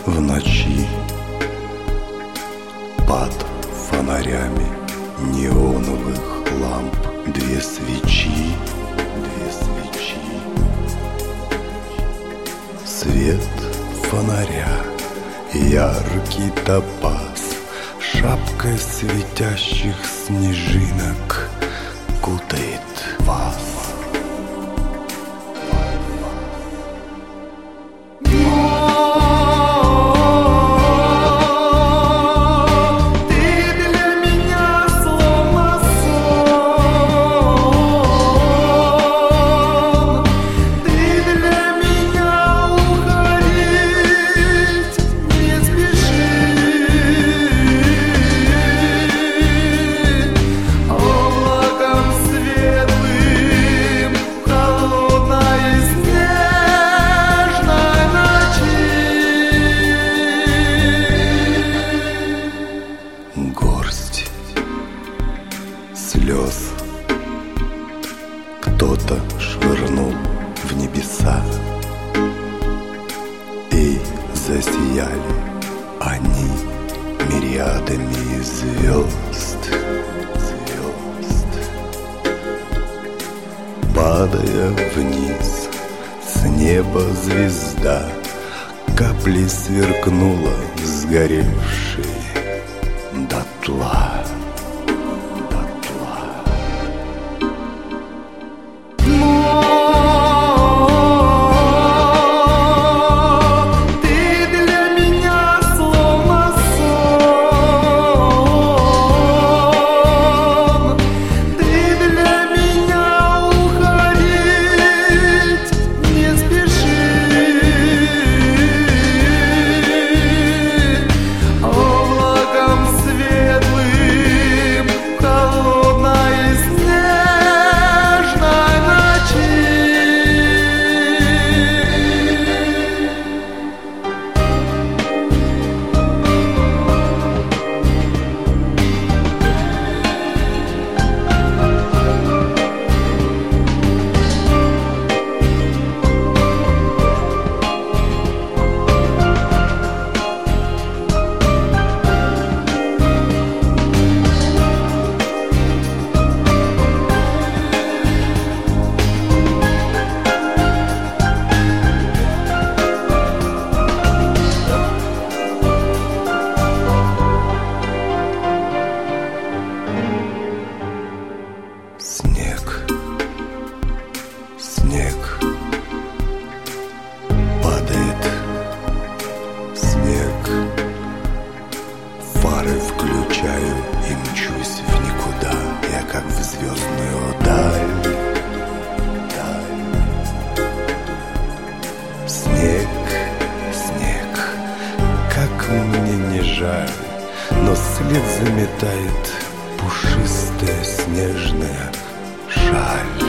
В ночи под фонарями неоновых ламп две свечи. Свет фонаря, яркий топаз, шапкой светящих снежинок кутает вас. Горсть слез кто-то швырнул в небеса, и засияли они мириадами звезд. Падая вниз с неба звезда каплей сверкнула, сгоревшей дотла. Снег падает, снег. Фары включаю и мчусь в никуда. Я как в звездную даль. Снег, снег, как мне не жаль, но след заметает пушистая снежная шаль.